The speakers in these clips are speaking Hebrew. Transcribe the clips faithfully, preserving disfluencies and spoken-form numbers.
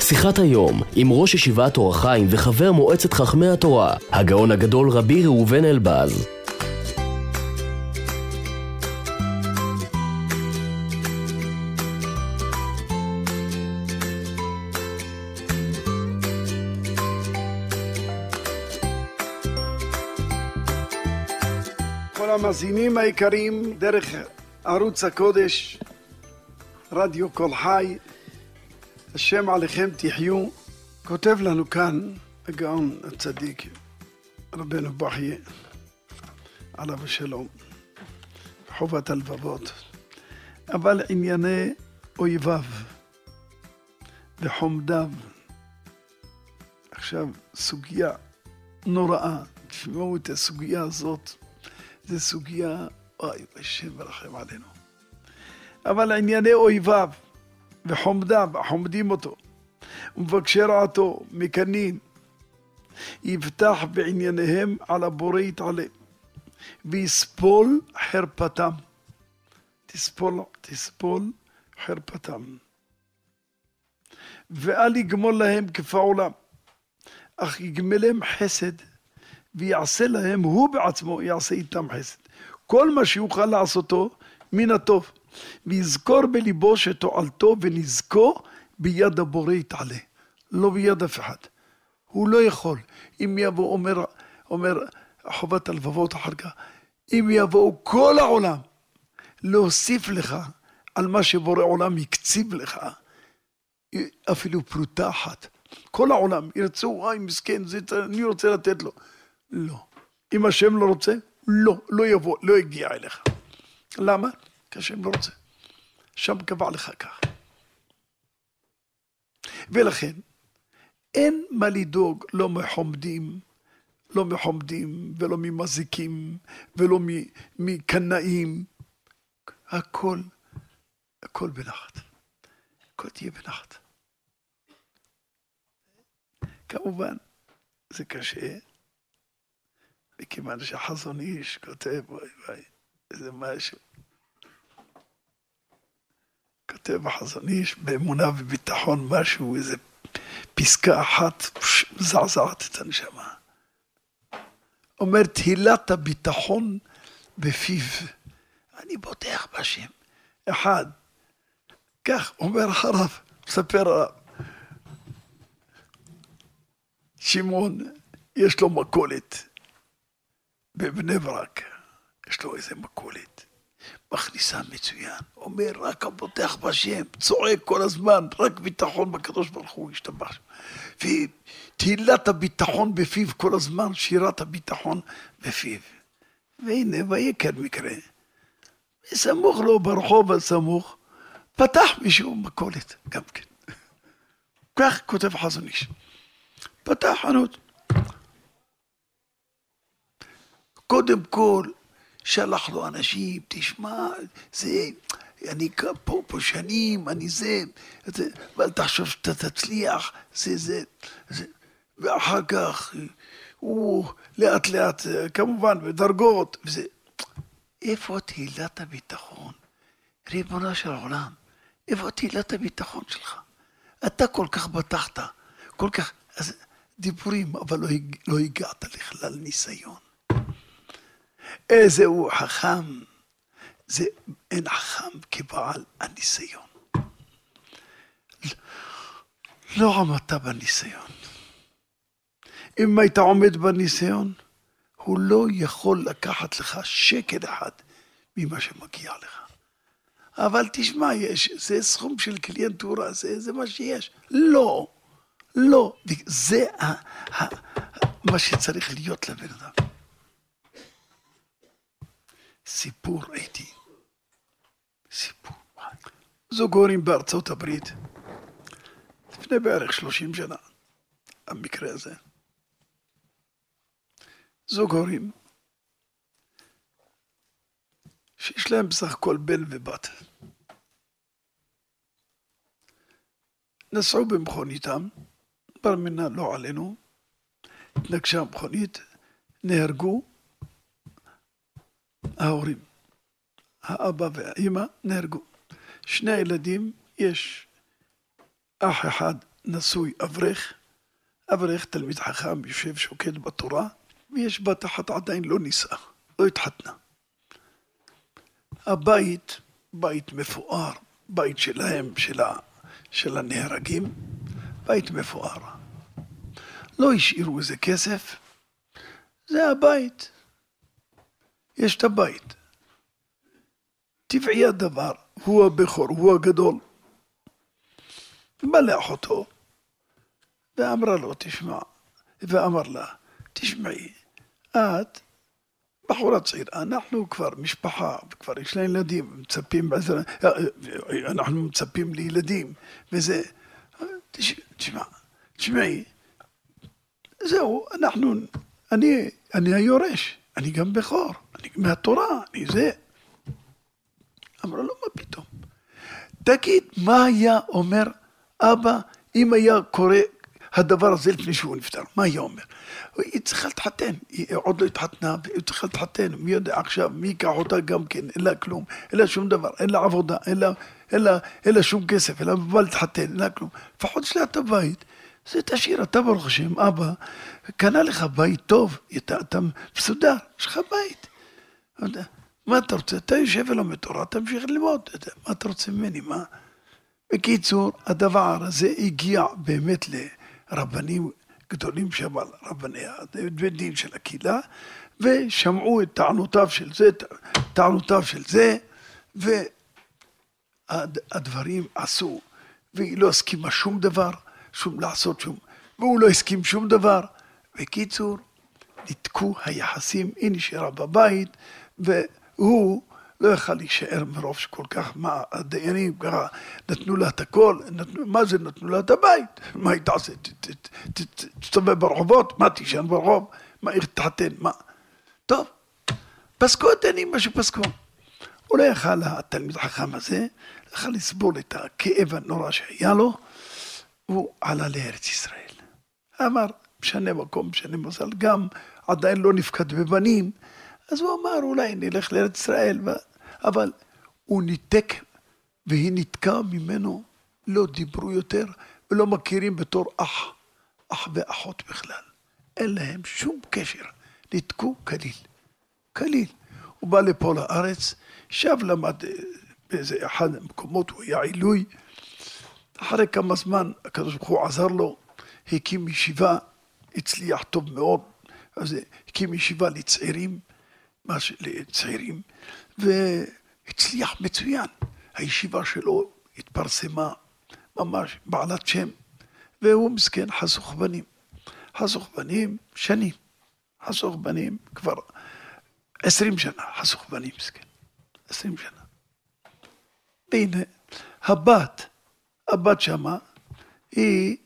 שיחת היום עם ראש ישיבת אור החיים וחבר מועצת חכמי התורה, הגאון הגדול רבי ראובן אלבז. כל המאזינים היקרים דרך ערוץ הקודש, רדיו כל חי, השם עליכם תחיו. כותב לנו כאן הגאון הצדיק רבנו בחייה עליו השלום, חובת הלבבות, אבל ענייני אויביו וחומדיו. עכשיו סוגיה נוראה, תשמעו את הסוגיה הזאת, זו סוגיה, אוי, השם מרחם עלינו. אבל ענייני אויביו וחומדיו, חומדים אותו, ומבקשי רעתו, מקנאים, יבטח בענייניהם על הבורא יתעלה, ויספול חרפתם. תספול, תספול חרפתם. ואל יגמול להם כפעולם, אך יגמלם חסד, ויעשה להם, הוא בעצמו יעשה איתם חסד. כל מה שיוכל לעשותו מן הטוב, ויזכור בליבו שתועלתו ונזכו ביד הבורא יתעלה, לא ביד אף אחד. הוא לא יכול. אם יבוא, אומר, אומר חובת הלבבות אחר כך, אם יבואו כל העולם להוסיף לך על מה שבורא עולם יקציב לך, אפילו פרוטה אחת, כל העולם ירצו, וואי מסכן, זה, אני רוצה לתת לו. לא. אם השם לא רוצה, לא, לא יבוא, לא יגיע אליך. למה? כי השם לא רוצה. שם קבע לך כך. ולכן, אין מה לדאוג, לא מחומדים, לא מחומדים, ולא ממזיקים, ולא מקנאים. הכל, הכל בנחת. הכל תהיה בנחת. כמובן, זה קשה, וכיוון שחזון איש כותב, וואי וואי, איזה משהו. כותב החזון איש באמונה וביטחון משהו, איזה פסקה אחת מזעזעת את הנשמה. אומר, תהילת הביטחון בפיו. אני בוטח בשם. אחד, כך אומר הרב, מספר הרב. שמעון, יש לו מקולת. בבני ברק, יש לו איזה מקולת, מכניסה מצוין, אומר רק הבוטח בשם, צועק כל הזמן, רק ביטחון בקדוש ברוך הוא ישתבח. ותהילת הביטחון בפיו כל הזמן, שירת הביטחון בפיו. והנה, ויקר מקרה, סמוך לו ברחוב הסמוך, פתח מישהו מקולת, גם כן. כך כותב חזון איש. פתח חנות. קודם כל, שלח לו אנשים, תשמע, זה, אני פה פה שנים, אני זה, זה ואל תחשוב שאתה תצליח, זה, זה, זה, ואחר כך, הוא לאט לאט, כמובן, בדרגות, וזה, איפה תהילת הביטחון? ריבונו של העולם, איפה תהילת הביטחון שלך? אתה כל כך בטחת, כל כך, אז דיבורים, אבל לא, לא הגעת לכלל ניסיון. איזה הוא חכם, זה אין חכם כבעל הניסיון. לא עמדת בניסיון. אם היית עומד בניסיון, הוא לא יכול לקחת לך שקל אחד ממה שמגיע לך. אבל תשמע, יש, זה סכום של קליינטורה, זה, זה מה שיש. לא, לא, זה ה, ה, מה שצריך להיות לבן אדם. סיפור הייתי, סיפור. זוג הורים בארצות הברית, לפני בערך שלושים שנה, המקרה הזה. זוג הורים, שיש להם בסך הכל בן ובת. נסעו במכוניתם, בר מינן לא עלינו, התנגשה המכונית, נהרגו, ההורים, האבא והאמא נהרגו. שני הילדים, יש אח אחד נשוי אברך, אברך תלמיד חכם יושב שוקד בתורה, ויש בת אחת עדיין לא נישאה, לא התחתנה. הבית, בית מפואר, בית שלהם, של, ה, של הנהרגים, בית מפואר. לא השאירו איזה כסף, זה הבית. יש את הבית. טבעי הדבר, הוא הבכור, הוא הגדול. בא לאחותו, ואמרה לו, תשמע, ואמר לה, תשמעי, את בחורה צעירה, אנחנו כבר משפחה, וכבר יש לה ילדים, מצפים, אנחנו מצפים לילדים, וזה, תשמע, תשמעי, זהו, אנחנו, אני, אני היורש, אני גם בכור, אני מהתורה, אני זה. אמרה לו, מה פתאום? תגיד, מה היה אומר אבא, אם היה קורה הדבר הזה לפני שהוא נפטר? מה היה אומר? היא צריכה להתחתן, היא עוד לא התחתנה, והיא צריכה להתחתן, מי יודע עכשיו, מי ייקח אותה גם כן, אין לה כלום, אין לה שום דבר, אין לה עבודה, אין לה, אין לה, אין לה שום כסף, אין לה בא להתחתן, אין לה כלום. לפחות יש לה את הבית, זה תשאיר, אתה ברוך השם, אבא, קנה לך בית טוב, אתה, אתה מסודר, יש לך בית. מה אתה רוצה? אתה יושב ולומד תורה, אתה ממשיך ללמוד, מה אתה רוצה ממני, מה? בקיצור, הדבר הזה הגיע באמת לרבנים גדולים שם, רבני הדין של הקהילה, ושמעו את טענותיו של זה, טענותיו של זה, והדברים עשו, והיא לא הסכימה שום דבר, שום לעשות שום, והוא לא הסכים שום דבר. בקיצור, ניתקו היחסים, היא נשארה בבית, והוא לא יכל להישאר מרוב שכל כך, מה הדיינים ככה נתנו לה את הכל, נתנו, מה זה נתנו לה את הבית? מה היא תעשה? תסתובב ברחובות? מה תישן ברחוב? מה היא תחתן? מה? טוב, פסקו הדיינים מה שפסקו. הוא לא יכל, התלמיד החכם הזה, לא יכל לסבול את הכאב הנורא שהיה לו, הוא עלה לארץ ישראל. אמר, משנה מקום, משנה מזל, גם עדיין לא נפקד בבנים, אז הוא אמר, אולי נלך לארץ ישראל, אבל הוא ניתק והיא נתקה ממנו, לא דיברו יותר, ולא מכירים בתור אח, אח ואחות בכלל. אין להם שום קשר, ניתקו כליל, כליל. הוא בא לפה לארץ, שב למד באיזה אחד המקומות, הוא היה עילוי, אחרי כמה זמן הקדוש ברוך הוא עזר לו, הקים ישיבה, הצליח טוב מאוד, אז הקים ישיבה לצעירים, לצעירים, והצליח מצוין. הישיבה שלו התפרסמה ממש בעלת שם, והוא מסכן חסוך בנים. חסוך בנים שנים, חסוך בנים כבר עשרים שנה, חסוך בנים מסכן, עשרים שנה. והנה, הבת, הבת שמה, היא,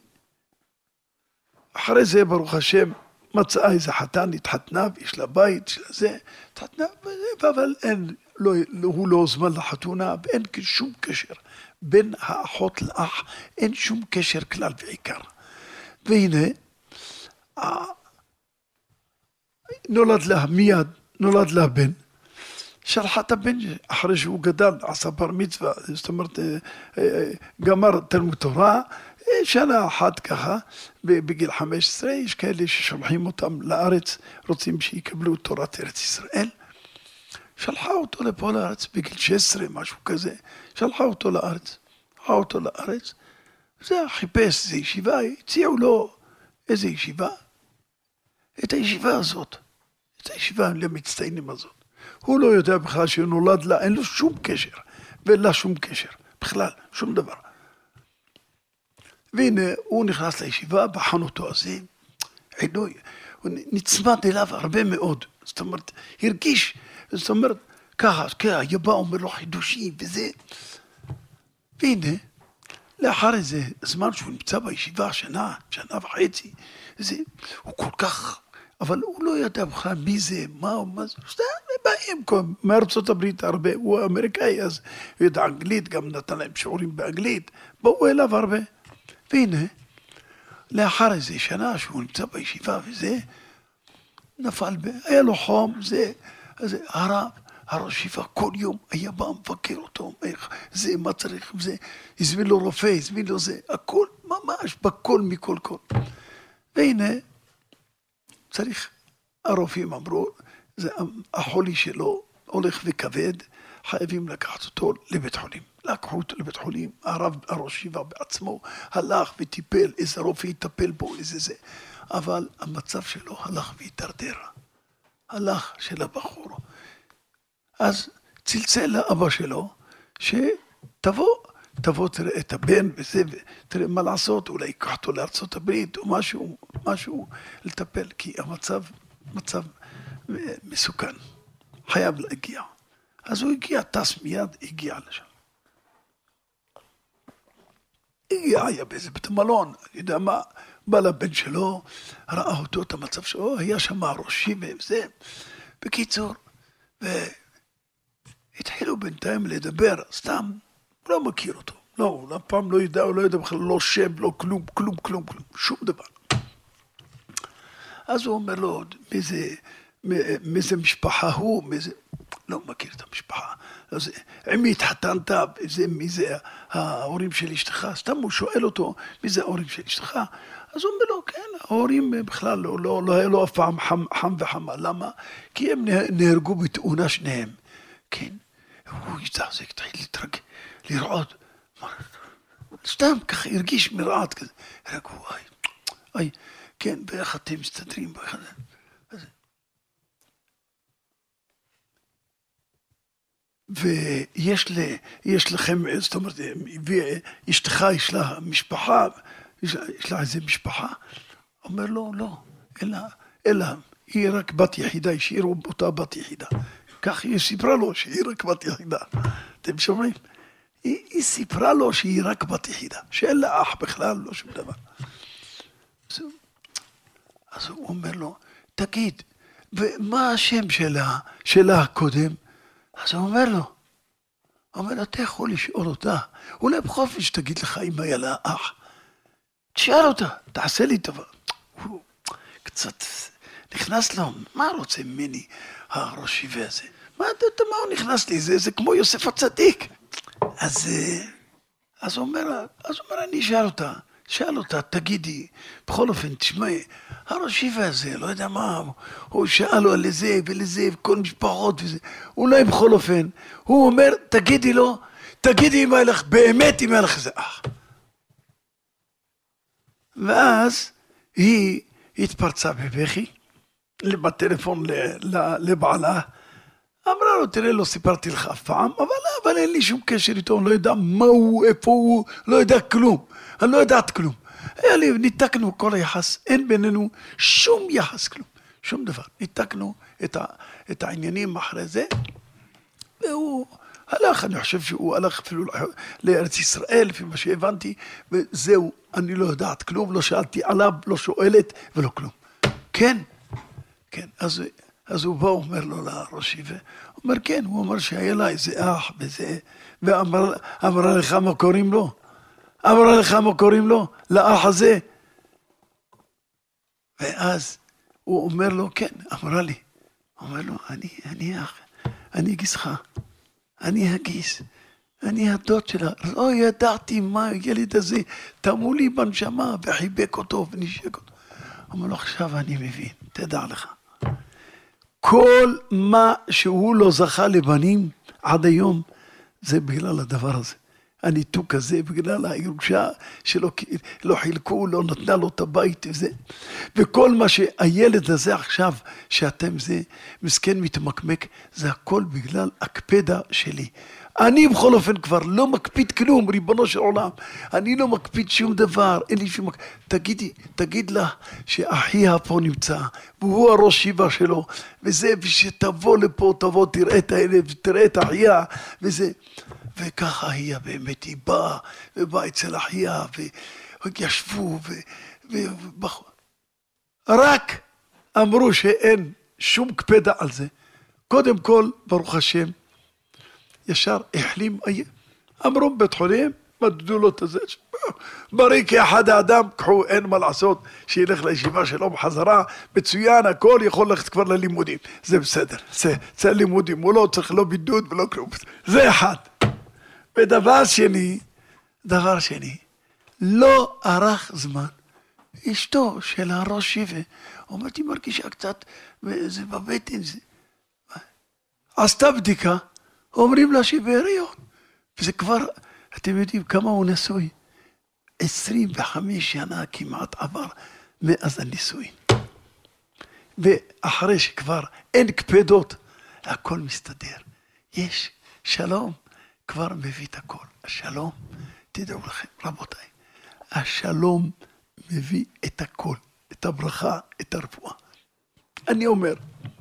אחרי זה ברוך השם, מצאה איזה חתן, התחתנה, ויש לה בית, יש לה זה, התחתנה, אבל אין, לא, הוא לא הוזמן לחתונה, ואין שום קשר. בין האחות לאח, אין שום קשר כלל ועיקר. והנה, נולד לה מיד, נולד לה בן, שלחה את הבן אחרי שהוא גדל, עשה בר מצווה, זאת אומרת, גמר תלמוד תורה, שנה אחת ככה, בגיל חמש עשרה, יש כאלה ששולחים אותם לארץ, רוצים שיקבלו תורת ארץ ישראל. שלחה אותו לפה לארץ בגיל שש עשרה, משהו כזה, שלחה אותו לארץ, שלחה אותו לארץ, זה חיפש איזו ישיבה, הציעו לו איזו ישיבה, את הישיבה הזאת, את הישיבה למצטיינים הזאת. הוא לא יודע בכלל שהוא נולד לה, אין לו שום קשר, ואין לה שום קשר, בכלל, שום דבר. והנה, הוא נכנס לישיבה, בחן אותו הזה, עינוי, הוא נצמד אליו הרבה מאוד, זאת אומרת, הרגיש, זאת אומרת, ככה, ככה, יבא אומר לו חידושים וזה. והנה, לאחר איזה זמן שהוא נמצא בישיבה, שנה, שנה וחצי, זה, הוא כל כך, אבל הוא לא ידע בכלל מי זה, מה, מה זה, סתם, באים מארצות הברית הרבה, הוא אמריקאי, אז הוא יודע אנגלית, גם נתן להם שיעורים באנגלית, באו אליו הרבה. והנה, לאחר איזה שנה שהוא נמצא בישיבה וזה, נפל, היה לו חום, זה, אז הרב, הרב שיבה כל יום היה בא מבקר אותו, זה מה צריך, זה, הזמין לו רופא, הזמין לו זה, הכל ממש, ממש בכל מכל כל. והנה, צריך, הרופאים אמרו, זה החולי שלו הולך וכבד, חייבים לקחת אותו לבית חולים. לקחו אותו לבית חולים, הרב הראש ישיבה בעצמו הלך וטיפל, איזה רופא יטפל בו, איזה זה. אבל המצב שלו הלך והתדרדר. הלך של הבחור. אז צלצל לאבא שלו, שתבוא, תבוא תראה את הבן וזה, תראה מה לעשות, אולי ייקח אותו לארצות הברית או משהו, משהו לטפל, כי המצב, מצב מסוכן, חייב להגיע. אז הוא הגיע, טס מיד, הגיע לשם. הגיע, היה באיזה בית המלון, אני יודע מה, בא לבן שלו, ראה אותו את המצב שלו, היה שם ראשי וזה. בקיצור, והתחילו בינתיים לדבר, סתם, לא מכיר אותו. לא, הוא אף פעם לא ידע, הוא לא ידע בכלל, לא שם, לא כלום, כלום, כלום, כלום, שום דבר. אז הוא אומר לו, מאיזה, מאיזה משפחה הוא, מאיזה... לא מכיר את המשפחה. אז עם מי התחתנת, מי זה ההורים של אשתך? סתם הוא שואל אותו, מי זה ההורים של אשתך? אז הוא אומר לו, כן, ההורים בכלל לא, לא, לא היה לו אף פעם חם, חם וחמה. למה? כי הם נהרגו בתאונה שניהם. כן, הוא יזעזק, התחיל להתרג, לרעוד. סתם ככה הרגיש מרעד כזה. רגעו, איי, איי, כן, ואיך אתם מסתדרים באחד. ויש ל, יש לכם, זאת אומרת, אשתך, יש לה משפחה, יש לה, יש לה איזה משפחה? אומר לו, לא, אלא, אלא, היא רק בת יחידה, השאירו אותה בת יחידה. כך היא סיפרה לו שהיא רק בת יחידה. אתם שומעים? היא, היא סיפרה לו שהיא רק בת יחידה, שאין לה אח בכלל, לא שום דבר. אז, אז הוא אומר לו, תגיד, ומה השם שלה, שלה קודם? אז הוא אומר לו, הוא אומר לו, אתה יכול לשאול אותה, אולי בחופש תגיד לך אם היה לה אח. תשאל אותה, תעשה לי טובה. הוא קצת נכנס לו, מה רוצה ממני הראש ישיבה הזה? מה, אתה, מה הוא נכנס לי? זה, זה כמו יוסף הצדיק. אז, אז הוא אומר, אז הוא אומר, אני אשאל אותה, שאל אותה, תגידי, בכל אופן, תשמעי, הראש ישיבה הזה, לא יודע מה, הוא שאל לו על זה ולזה, וכל משפחות וזה, אולי בכל אופן, הוא אומר, תגידי לו, תגידי אם היה לך, באמת אם היה לך איזה אח. ואז היא התפרצה בבכי, בטלפון לבעלה, אמרה לו, תראה, לא סיפרתי לך אף פעם, אבל, אבל אין לי שום קשר איתו, אני לא יודע מה הוא, איפה הוא, לא יודע כלום. אני לא יודעת כלום. היה לי, ניתקנו כל היחס, אין בינינו שום יחס כלום, שום דבר. ניתקנו את, ה, את העניינים אחרי זה, והוא הלך, אני חושב שהוא הלך אפילו לארץ ישראל, לפי מה שהבנתי, וזהו, אני לא יודעת כלום, לא שאלתי עליו, לא שואלת ולא כלום. כן, כן, אז, אז הוא בא, אומר לו לראש ישיבה, הוא אומר כן, הוא אומר שהיה לה איזה אח וזה, ואמרה לך מה קוראים לו? אמרה לך מה קוראים לו? לאח הזה. ואז הוא אומר לו, כן, אמרה לי. הוא אומר לו, אני, אני אח, אני גיסך, אני הגיס, אני הדוד שלה. לא ידעתי מה הילד הזה, תמו לי בנשמה וחיבק אותו ונשק אותו. הוא אומר לו, עכשיו אני מבין, תדע לך. כל מה שהוא לא זכה לבנים עד היום, זה בגלל הדבר הזה. הניתוק הזה, בגלל הירושה שלא לא חילקו, לא נתנה לו את הבית וזה. וכל מה שהילד הזה עכשיו, שאתם זה מסכן מתמקמק, זה הכל בגלל הקפדה שלי. אני בכל אופן כבר לא מקפיד כלום, ריבונו של עולם. אני לא מקפיד שום דבר, אין לי שום... תגידי, תגיד לה שאחיה פה נמצא, והוא הראש ישיבה שלו, וזה, ושתבוא לפה, תבוא, תראה את הילד, תראה את אחיה, וזה... וככה היא באמת, היא באה, ובאה אצל אחיה, וישבו, ו... ו... רק אמרו שאין שום קפדה על זה. קודם כל, ברוך השם, ישר החלים, אמרו בית חולים, מדדו לו את זה, בריא כאחד האדם, קחו, אין מה לעשות, שילך לישיבה שלו בחזרה, מצוין, הכל יכול ללכת כבר ללימודים, זה בסדר, זה, זה לימודים, הוא לא צריך לא בידוד ולא כלום, זה אחד. ודבר שני, דבר שני, לא ארך זמן, אשתו של הראש שיבה, אומרתי, מרגישה קצת, זה בבטן, זה... עשתה בדיקה, אומרים לה שהיא בהיריון. וזה כבר, אתם יודעים כמה הוא נשוי? עשרים וחמש שנה כמעט עבר מאז הנישואין. ואחרי שכבר אין קפדות, הכל מסתדר. יש שלום, כבר מביא את הכל. השלום, תדעו לכם, רבותיי, השלום מביא את הכל, את הברכה, את הרפואה. אני אומר,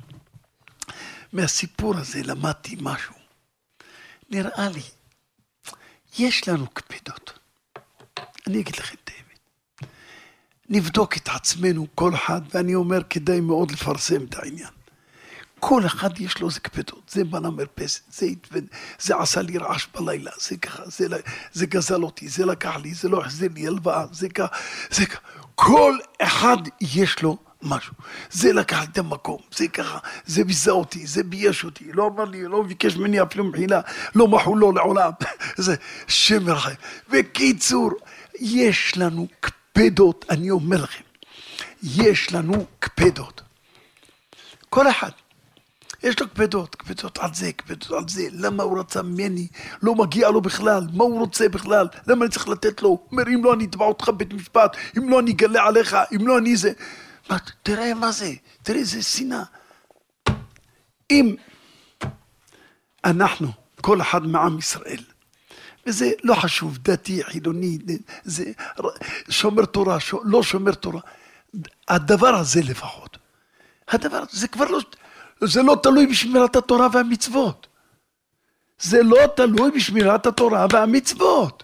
מהסיפור הזה למדתי משהו. נראה לי, יש לנו קפדות. אני אגיד לכם את האמת. נבדוק את עצמנו כל אחד, ואני אומר כדאי מאוד לפרסם את העניין. כל אחד יש לו זה קפדות, זה בנה מרפסת, זה, זה עשה לי רעש בלילה, זה ככה, זה, זה גזל אותי, זה לקח לי, זה לא החזיר לי הלוואה, זה ככה, זה ככה. כל אחד יש לו משהו. זה לקח לי את המקום, זה ככה, זה ביזה אותי, זה בייש אותי, לא אמר לי, לא ביקש ממני אפילו מחילה, לא מחו לו לעולם. זה שם מרחם. בקיצור, יש לנו קפדות, אני אומר לכם, יש לנו קפדות. כל אחד. יש לו קפדות, קפדות על זה, קפדות על זה, למה הוא רצה ממני, לא מגיע לו בכלל, מה הוא רוצה בכלל, למה אני צריך לתת לו, אומר, אם לא אני אתבע אותך בית משפט, אם לא אני אגלה עליך, אם לא אני זה, מה, תראה מה זה, תראה זה שנאה. אם אנחנו, כל אחד מעם ישראל, וזה לא חשוב, דתי, חילוני, זה שומר תורה, לא שומר תורה, הדבר הזה לפחות, הדבר הזה, זה כבר לא... זה לא תלוי בשמירת התורה והמצוות. זה לא תלוי בשמירת התורה והמצוות.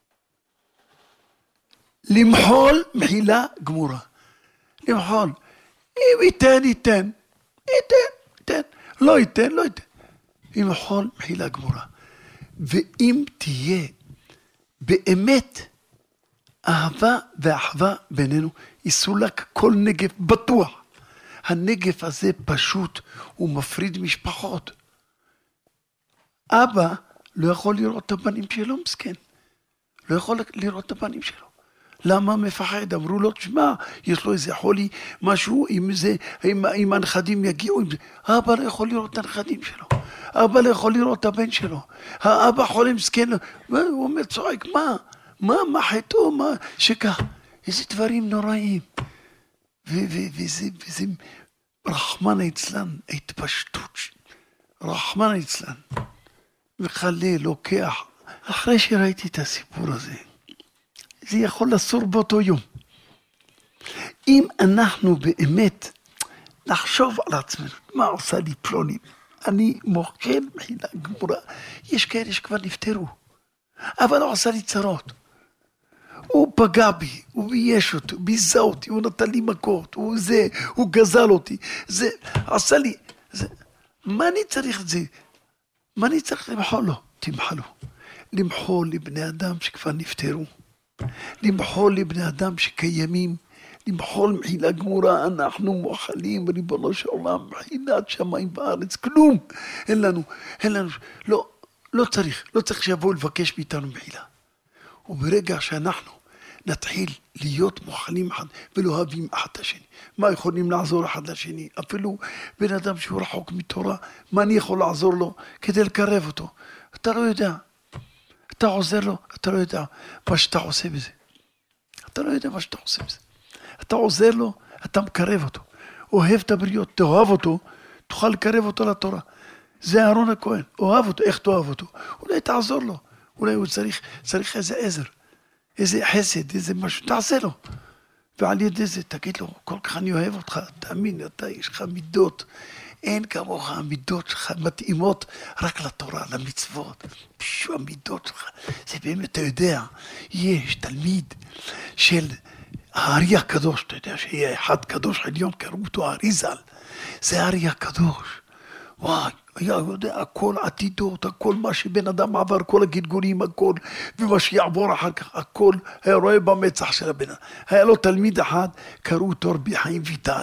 למחול מחילה גמורה. למחול. אם ייתן, ייתן. ייתן, ייתן. לא ייתן, לא ייתן. למחול מחילה גמורה. ואם תהיה באמת אהבה ואחווה בינינו, יסולק כל נגף בטוח. הנגף הזה פשוט, הוא מפריד משפחות. אבא לא יכול לראות את הבנים שלו, מסכן. לא יכול לראות את הבנים שלו. למה מפחד? אמרו לו, תשמע, יש לו איזה חולי, משהו, אם זה, אם, אם הנכדים יגיעו, אם זה. אבא לא יכול לראות את הנכדים שלו. אבא לא יכול לראות את הבן שלו. האבא חולה מסכן, הוא אומר, צועק, מה? מה, מה חטאו? מה? שכך, איזה דברים נוראים. וזה, וזה, רחמן אצלן, ההתפשטות, רחמן אצלן, וחלה, לוקח. אחרי שראיתי את הסיפור הזה, זה יכול לסור באותו יום. אם אנחנו באמת נחשוב על עצמנו, מה עושה לי פלוני? אני מוחל מחילה גמורה. יש כאלה שכבר נפטרו, אבל לא עושה לי צרות. הוא פגע בי, הוא בייש אותי, הוא ביזה אותי, הוא נתן לי מכות, הוא זה, הוא גזל אותי, זה עשה לי, זה, מה אני צריך את זה? מה אני צריך למחול לו? תמחלו. למחול לבני אדם שכבר נפטרו, למחול לבני אדם שקיימים, למחול מחילה גמורה, אנחנו מוחלים, ריבונו של עולם, מחילת שמיים בארץ, כלום, אין לנו, אין לנו, לא, לא צריך, לא צריך שיבואו לבקש מאיתנו מחילה. וברגע שאנחנו נתחיל להיות מוחלים אחד ולא אוהבים אחד לשני, מה יכולים לעזור אחד לשני? אפילו בן אדם שהוא רחוק מתורה, מה אני יכול לעזור לו כדי לקרב אותו? אתה לא יודע. אתה עוזר לו, אתה לא יודע מה שאתה עושה בזה. אתה לא יודע מה שאתה עושה בזה. אתה עוזר לו, אתה מקרב אותו. אוהב את הבריות, תאהב אותו, תוכל לקרב אותו לתורה. זה אהרון הכהן, אוהב אותו, איך תאהב אותו? אולי תעזור לו. אולי הוא צריך, צריך איזה עזר, איזה חסד, איזה משהו, תעשה לו. ועל ידי זה תגיד לו, כל כך אני אוהב אותך, תאמין, אתה יש לך מידות, אין כמוך, המידות שלך מתאימות רק לתורה, למצוות. פשוט המידות שלך, זה באמת, אתה יודע, יש תלמיד של הארי הקדוש, אתה יודע שיהיה אחד קדוש עליון, קראו אותו הארי ז"ל, זה הארי הקדוש. וואי, היה יודע, הכל עתידות, הכל מה שבן אדם עבר, כל הגלגולים, הכל, ומה שיעבור אחר כך, הכל היה רואה במצח של הבן אדם. היה לו תלמיד אחד, קראו אותו רבי חיים ויטל.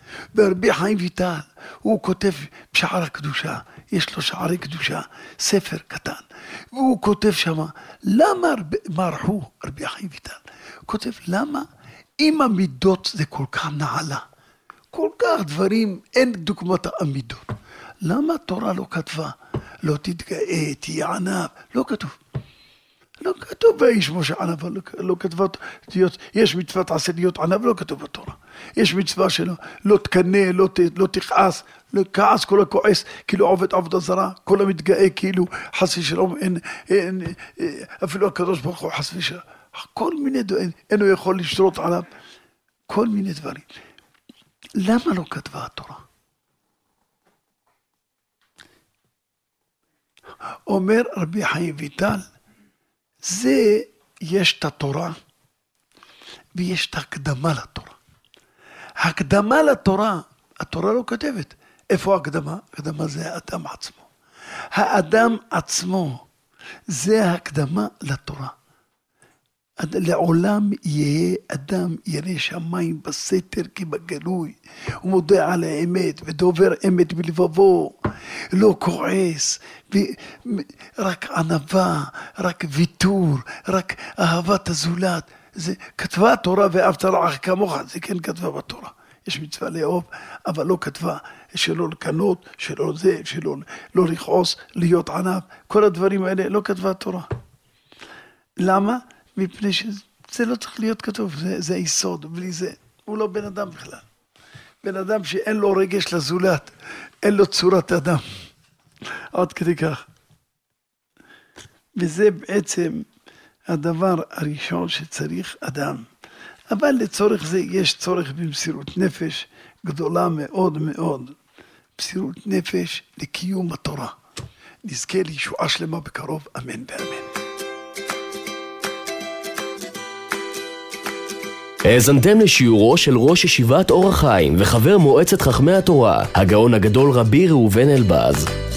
ורבי חיים ויטל, הוא כותב בשער הקדושה, יש לו שערי קדושה, ספר קטן, והוא כותב שמה, למה מרחו רבי חיים ויטל? הוא כותב, למה אם המידות זה כל כך נעלה, כל כך דברים, אין דוגמת המידות, למה התורה לא כתבה? לא תתגאה, תהיה ענב, לא כתוב. לא כתוב באיש משה ענב, לא, לא כתבה, יש מצוות עשה להיות ענב, לא כתוב בתורה. יש מצווה שלו, לא תקנה, לא, לא תכעס, לא כעס, כל הכועס, כאילו עובד עבודה זרה, כל המתגאה, כאילו חס ושלום, אין, אין, אפילו הקדוש ברוך הוא חס ושלום, כל מיני דברים, אינו יכול לשרות עליו, כל מיני דברים. למה לא כתבה התורה? אומר רבי חיים ויטל, זה יש את התורה ויש את הקדמה לתורה. הקדמה לתורה, התורה לא כתבת. איפה הקדמה? הקדמה זה האדם עצמו. האדם עצמו זה הקדמה לתורה. לעולם יהיה אדם ירא שמיים בסתר כבגלוי, הוא מודה על האמת ודובר אמת בלבבו, לא כועס, רק ענווה, רק ויתור, רק אהבת הזולת. זה כתבה התורה ואהבת לרעך כמוך, זה כן כתבה בתורה. יש מצווה לאהוב, אבל לא כתבה שלא לקנות, שלא זה, שלא לא לכעוס, להיות ענב. כל הדברים האלה לא כתבה התורה. למה? מפני שזה לא צריך להיות כתוב, זה, זה יסוד, בלי זה, הוא לא בן אדם בכלל. בן אדם שאין לו רגש לזולת, אין לו צורת אדם. עד כדי כך. וזה בעצם הדבר הראשון שצריך אדם. אבל לצורך זה יש צורך במסירות נפש גדולה מאוד מאוד. מסירות נפש לקיום התורה. נזכה לישועה שלמה בקרוב, אמן ואמן. האזנתם לשיעורו של ראש ישיבת אור החיים וחבר מועצת חכמי התורה, הגאון הגדול רבי ראובן אלבז.